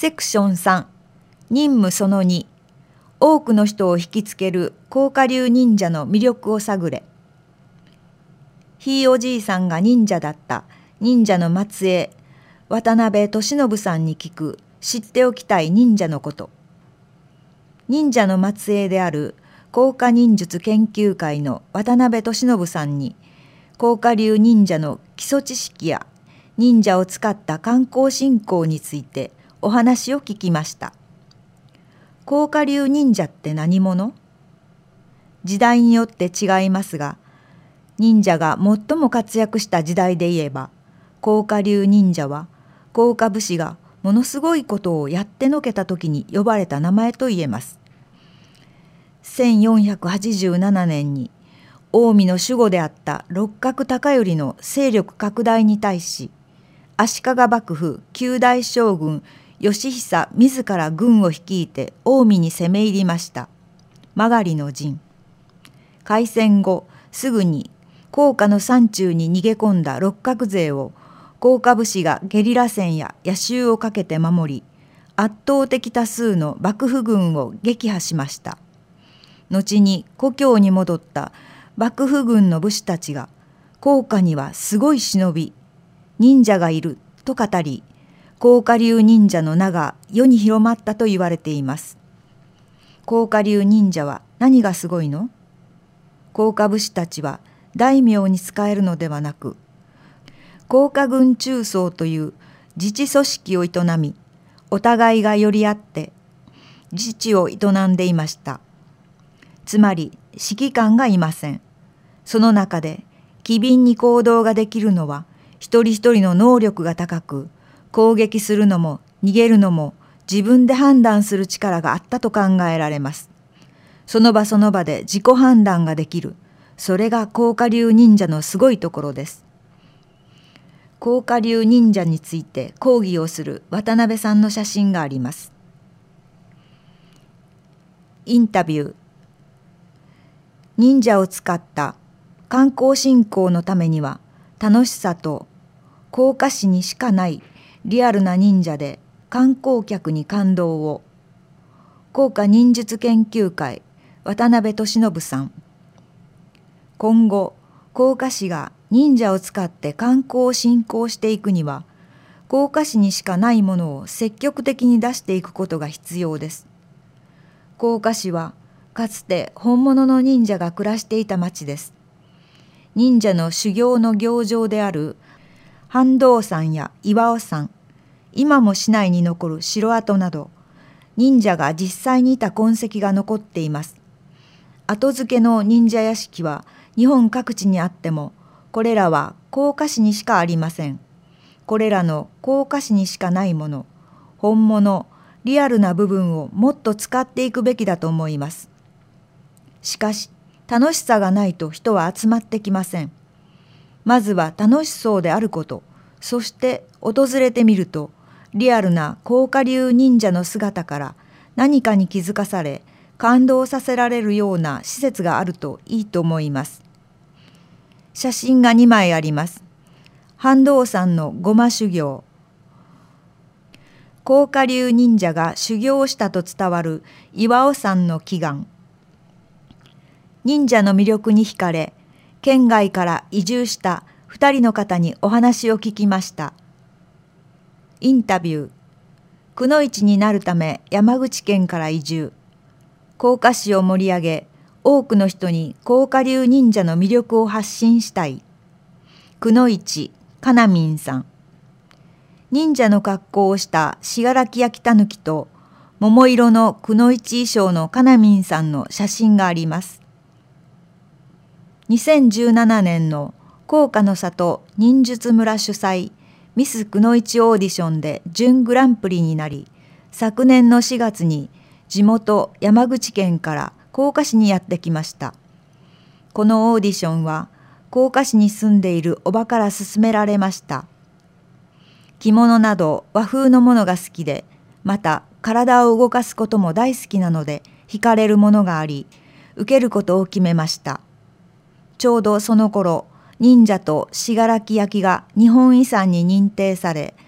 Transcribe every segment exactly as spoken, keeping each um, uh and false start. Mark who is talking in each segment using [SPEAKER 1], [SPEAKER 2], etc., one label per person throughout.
[SPEAKER 1] セクションさん、任務そのに、多くの人を引きつける甲賀流忍者の魅力を探れ。ひいおじいさんが忍者だった忍者の末裔、渡辺俊信さんに聞く知っておきたい忍者のこと。忍者の末裔である甲賀忍術研究会の渡辺俊信さんに、甲賀流忍者の基礎知識や忍者を使った観光振興についてお話を聞きました。甲賀流忍者って何者？時代によって違いますが、忍者が最も活躍した時代で言えば、甲賀流忍者は甲賀武士がものすごいことをやってのけた時に呼ばれた名前と言えます。せんよんひゃくはちじゅうななねんに近江の守護であった六角高頼の勢力拡大に対し、足利幕府九代将軍義久自ら軍を率いて近江に攻め入りました。曲の陣。開戦後すぐに甲賀の山中に逃げ込んだ六角勢を甲賀武士がゲリラ戦や夜襲をかけて守り、圧倒的多数の幕府軍を撃破しました。後に故郷に戻った幕府軍の武士たちが、甲賀にはすごい忍び、忍者がいると語り、甲賀流忍者の名が世に広まったと言われています。甲賀流忍者は何がすごいの？甲賀武士たちは大名に仕えるのではなく、甲賀軍中曹という自治組織を営み、お互いが寄り合って自治を営んでいました。つまり指揮官がいません。その中で機敏に行動ができるのは一人一人の能力が高く、攻撃するのも逃げるのも自分で判断する力があったと考えられます。その場その場で自己判断ができる。それが甲賀流忍者のすごいところです。甲賀流忍者について講義をする渡辺さんの写真があります。インタビュー。忍者を使った観光振興のためには、楽しさと甲賀市にしかないリアルな忍者で観光客に感動を。甲賀忍術研究会渡辺俊信さん。今後甲賀市が忍者を使って観光を振興していくには、甲賀市にしかないものを積極的に出していくことが必要です。甲賀市はかつて本物の忍者が暮らしていた町です。忍者の修行の行場である飯道山や岩尾山、今も市内に残る城跡など、忍者が実際にいた痕跡が残っています。後付けの忍者屋敷は日本各地にあっても、これらは甲賀市にしかありません。これらの甲賀市にしかないもの、本物、リアルな部分をもっと使っていくべきだと思います。しかし、楽しさがないと人は集まってきません。まずは楽しそうであること、そして訪れてみると、リアルな甲賀流忍者の姿から何かに気づかされ、感動させられるような施設があるといいと思います。写真がにまいあります。飯道山のごま修行。甲賀流忍者が修行したと伝わる岩尾山の祈願。忍者の魅力に惹かれ、県外から移住したふたりの方にお話を聞きました。インタビュー。くのいちになるため山口県から移住。甲賀市を盛り上げ、多くの人に甲賀流忍者の魅力を発信したい。くのいち、かなみんさん。忍者の格好をした信楽焼たぬきと桃色のくのいち衣装のかなみんさんの写真があります。にせんじゅうななねんの甲賀の里忍術村主催ミスくのいちオーディションで準グランプリになり、昨年のしがつに地元山口県から甲賀市にやってきました。このオーディションは甲賀市に住んでいるおばから勧められました。着物など和風のものが好きで、また体を動かすことも大好きなので惹かれるものがあり、受けることを決めました。ちょうどその頃、忍者と信楽焼が日本遺産に認定され、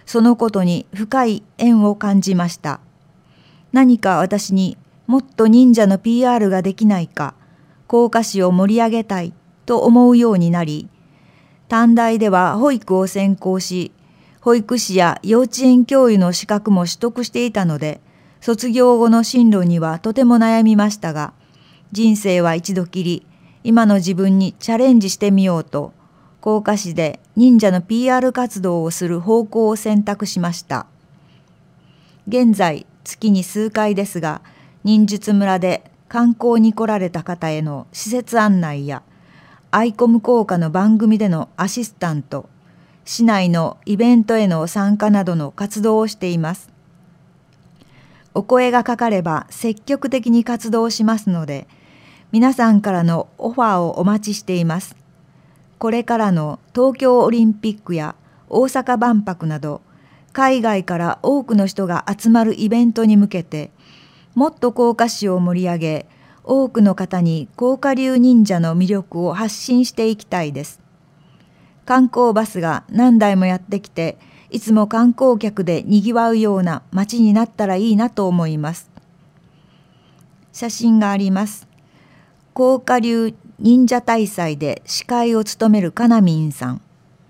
[SPEAKER 1] そのことに深い縁を感じました。何か私にもっと忍者の ピーアール ができないか、甲賀市を盛り上げたいと思うようになり、短大では保育を専攻し、保育士や幼稚園教諭の資格も取得していたので、卒業後の進路にはとても悩みましたが、人生は一度きり、今の自分にチャレンジしてみようと、甲賀市で忍者の ピーアール 活動をする方向を選択しました。現在、月に数回ですが、忍術村で観光に来られた方への施設案内や、アイコム効果の番組でのアシスタント、市内のイベントへの参加などの活動をしています。お声がかかれば積極的に活動しますので、皆さんからのオファーをお待ちしています。これからの東京オリンピックや大阪万博など、海外から多くの人が集まるイベントに向けて、もっと甲賀市を盛り上げ、多くの方に甲賀流忍者の魅力を発信していきたいです。観光バスが何台もやってきて、いつも観光客でにぎわうような街になったらいいなと思います。写真があります。甲賀流忍者大祭で司会を務めるかなみんさん。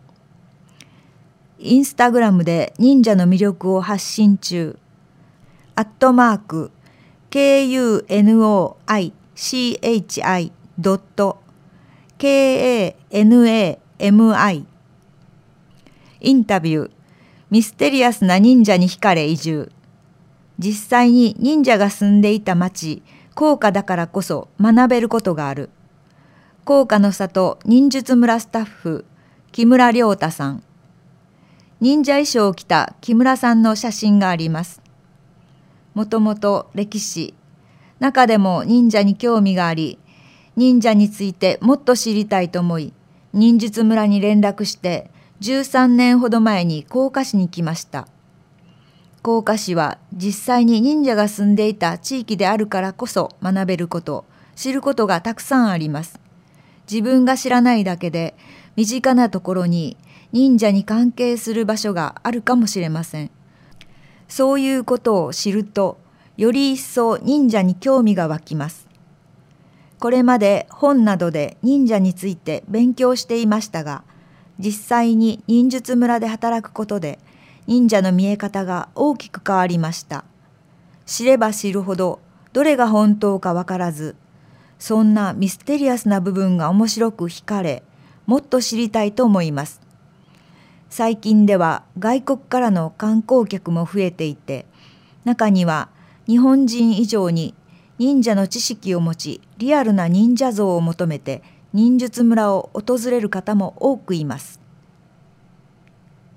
[SPEAKER 1] インスタグラムで忍者の魅力を発信中。アットマーク ケーユーエヌオーアイシーエイチアイ ドット ケーエーエヌエーエムアイ インタビューミステリアスな忍者に惹かれ移住。実際に忍者が住んでいた町、甲賀だからこそ学べることがある。甲賀の里忍術村スタッフ、木村亮太さん。忍者衣装を着た木村さんの写真があります。もともと歴史、中でも忍者に興味があり、忍者についてもっと知りたいと思い、忍術村に連絡してじゅうさんねんほど前に甲賀市に来ました。甲賀市は実際に忍者が住んでいた地域であるからこそ学べること、知ることがたくさんあります。自分が知らないだけで身近なところに忍者に関係する場所があるかもしれません。そういうことを知ると、より一層忍者に興味が湧きます。これまで本などで忍者について勉強していましたが、実際に忍術村で働くことで、忍者の見え方が大きく変わりました。知れば知るほど、どれが本当かわからず、そんなミステリアスな部分が面白く惹かれ、もっと知りたいと思います。最近では外国からの観光客も増えていて、中には日本人以上に忍者の知識を持ち、リアルな忍者像を求めて忍術村を訪れる方も多くいます。